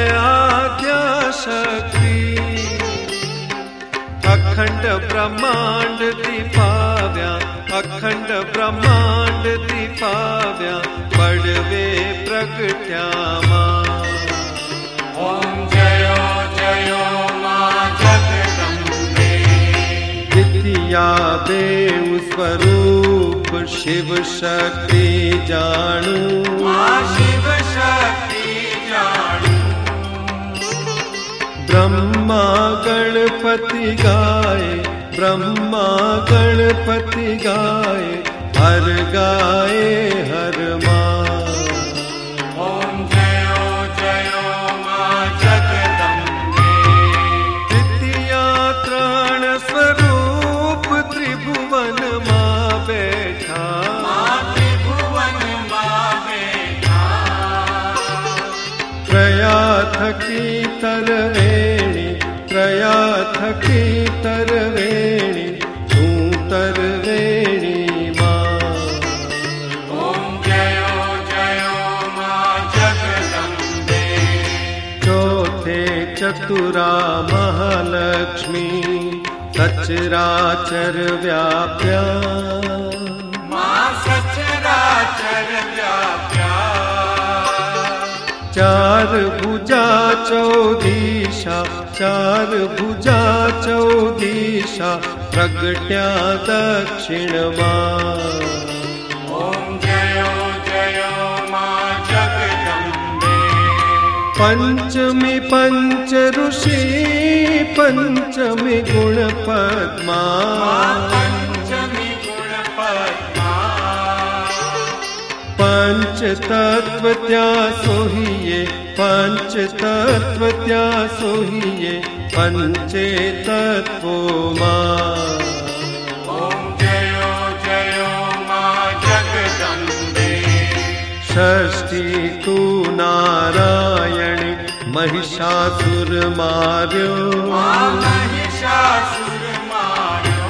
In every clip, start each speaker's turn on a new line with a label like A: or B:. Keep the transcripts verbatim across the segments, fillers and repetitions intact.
A: आद्या शक्ति अखंड ब्रह्मांड दीपाव्या अखंड ब्रह्मांड दीपाव्या पडवे प्रगट्या मा
B: ओम जयो जयो मा जगदम्बे
A: द्वितीया देव स्वरूप शिव शक्ति जानू
B: मा शिव शक्ति जानू
A: ब्रह्मा गणपति गाए ब्रह्मा गणपति गाए हर गाए हर माँ
B: ओम जयो जयो माँ जगदम्बे
A: द्वितीया त्राण स्वरूप त्रिभुवन माँ बैठा
B: माँ त्रिभुवन माँ बैठा
A: त्रया थकी तरवेणी त्रया थकी तरवेणी तू तरवेणी माँ
B: ओम जयो जयो माँ जगदम्बे
A: चौथे चतुरा महालक्ष्मी सचराचर व्याप्या
B: माँ सचराचर व्याप्या
A: चार भुजा चौदीशा चार भुजा चौदीशा प्रगट्या दक्षिण माँ
B: ओम जयो जयो माँ जगदम्बे
A: पंचमी पंच ऋषि पंचमी गुण पद्मा
B: पंचमी गुण पद्मा
A: पंच तत्व त्या सोहिए पंच तत्व त्या सोहिए पंचे तत्वो माँ
B: ओम जयो जयो माँ जगदम्बे
A: षष्ठी तू नारायण महिषासुर मार्यो
B: माँ महिषासुर मार्यो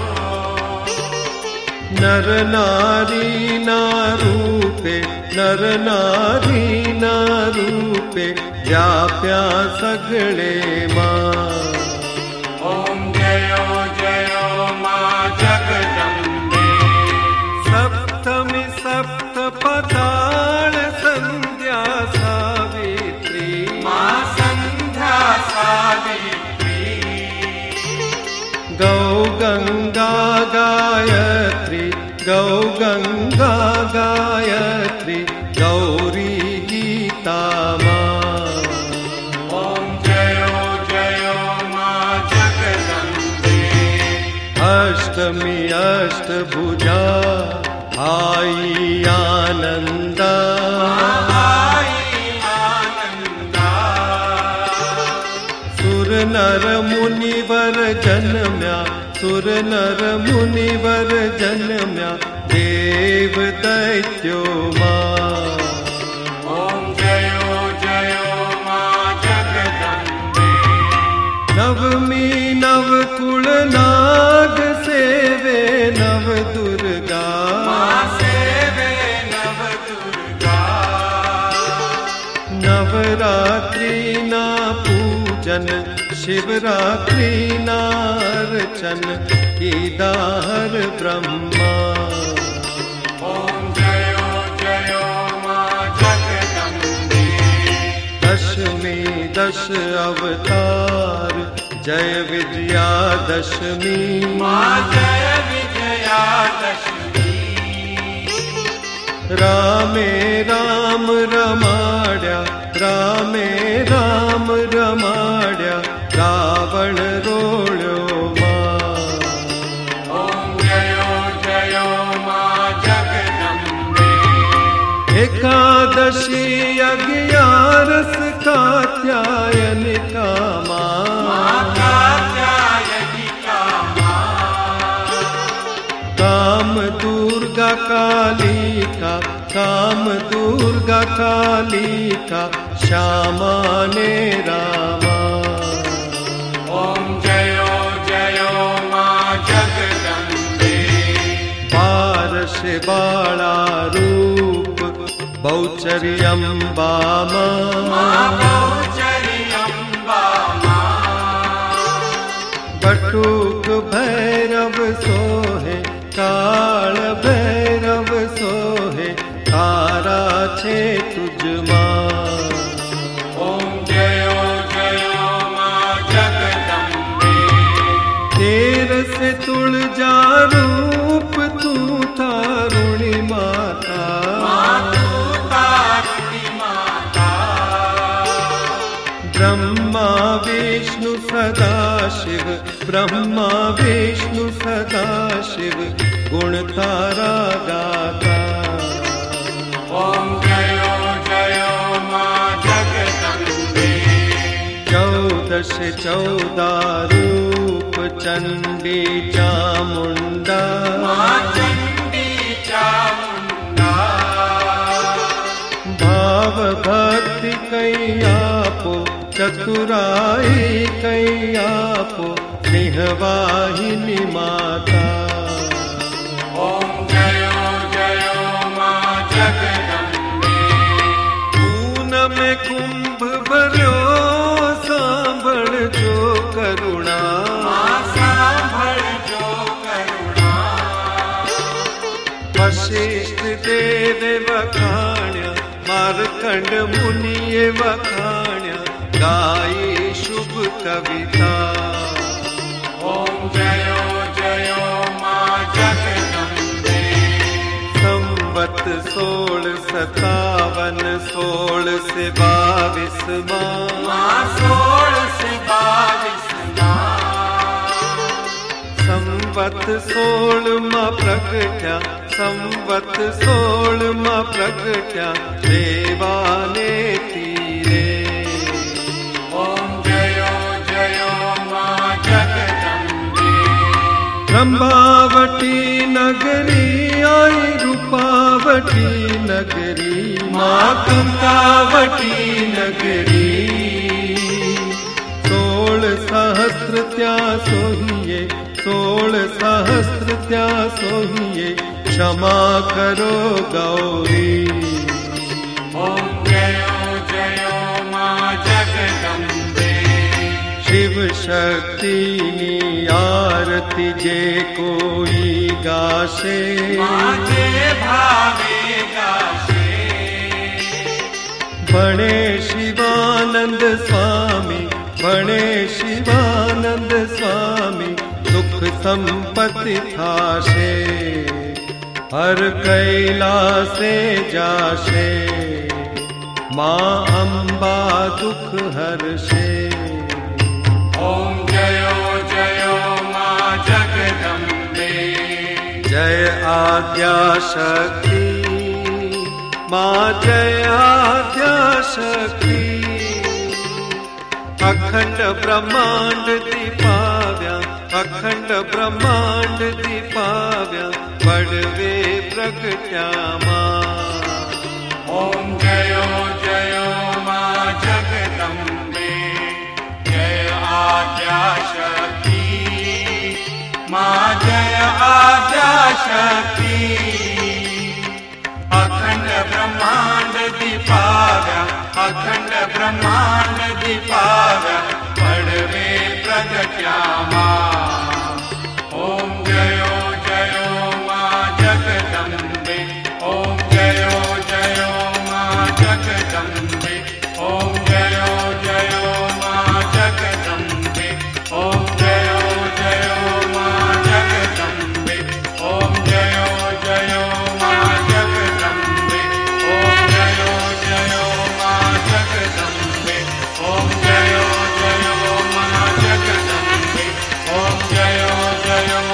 A: नर नारी नारूपे नर नारी नारूपे व्याप्या सगळे माँ
B: ओम जयो जयो माँ जगदम्बे
A: सप्तमी सप्त पताल संध्या सावित्री
B: माँ संध्या सावित्री
A: गौ गंगा गायत्री गौ गंगा गायत्री गौरी गीता माँ
B: ओम जयो जयो माँ जगदम्बे
A: अष्टमी अष्टभुजा आई आनंदा
B: आई आनंदा
A: सुर नर मुनिवर जन्म्या सुर नर मुनिवर जन्म्या देव दैत्यो माँ
B: ओम जयो जयो माँ जगदम्बे
A: नवमी नवकुल नाग सेवे नव दुर्गा
B: माँ सेवे नव दुर्गा
A: नवरात्रि ना पूजन शिवरात्रि ना अर्चन कीदार ब्रह्मा
B: ओम जयो जयो माँ जगदम्बे
A: दशमी दश अवतार जय विजया दशमी
B: माँ जय विजया दशमी
A: रामे राम रमाड्या रामे राम रमाड्या रावण रोळ्यो माँ
B: ओम जयो जयो माँ जगदम्बे
A: एकादशी अगियारस कात्यायनिका माँ
B: कात्यायनिका माँ
A: काम दुर्गा कालिका काम दुर्गा कालिका श्यामा ने रामा
B: ओम जयो जयो माँ जगदम्बे
A: पारश बाला रूप बहुचर्यम्बा माँ
B: माँ बहुचर्य
A: बटुक भैरव सोहे, काल भैरव सोहे, तारा छे तुझमा।
B: ओम जयो जयो मां जगदम्बे।
A: तेर से तुलजा रूप तू थारुणी माता, ब्रह्मा विष्णु सदा शिव, ब्रह्मा विष्णु सदा शिव, गुण तारा गाता।
B: ओम जयो जयो मां जगदम्बे।
A: चौदश चौदा रूप चंडी चामुंडा,
B: मां चंडी चामुंडा।
A: भाव भक्ति कैयापो, चतुराई कैयापो, सिंहवाहिनी माता।
B: ओम जयो जयो मां जगदम्बे।
A: पूनम में कुंभ भर्यो, सांभळ जो करुणा,
B: मां सांभळ जो करुणा।
A: वशिष्ठ देवे वखाण्या, मार्कंड मुनिये वखाण्या, गाई शुभ कविता।
B: ओम जयो जयो मां जगदम्बे।
A: संवत सोल सतावन, सोल से बाविस माँ,
B: मां सोल से बाविस मां।
A: संवत सोल माँ प्रगट्या, संवत सोल माँ प्रगट्या, देवाने तीरे।
B: ओम जयो जयो मां जगदम्बे।
A: रंभावटी नगरी आई, रूपावटी नगरी, माँ कंकावटी नगरी। सोल सहस्त्र त्या सोहिए, सोल सहस्त्र त्या सोहिए, क्षमा करो गौरी।
B: ओम जयो जयो मां जगदम्बे।
A: शिव शक्ति नी आरती जे कोई गाशे,
B: मां जे भावे गाशे।
A: बणे शिवानंद स्वामी, बणे शिवानंद स्वामी, सुख संपत्ति थाशे, हर कैलासे जाशे, माँ अम्बा दुख हर्षे।
B: ओम जयो जयो मां जगदम्बे।
A: जय आद्या शक्ति, माँ जय आद्या शक्ति। अखंड ब्रह्मांड दीपाव्या, अखंड ब्रह्मांड दीपाव्या, बड़वे प्रगट्या माँ।
B: ओम जयो जयो मां जगदम्बे। जय आद्या शक्ति, मां जय आद्या शक्ति। अखंड ब्रह्मांड दीपाव्या, अखंड ब्रह्मांड दीपाव्या, बड़वे प्रगट्या मां। ओम जयो जयो मां जगदम्बे। ओम जयो जयो मां जगदम्बे। ओम जयो जयो मां जगदम्बे। ओम जयो जयो मां जगदम्बे। ओम जयो जयो मां जगदम्बे। ओम जयो जयो मां जगदम्बे। ओम जयो जयो मां जगदम्बे। ओम जयो जयो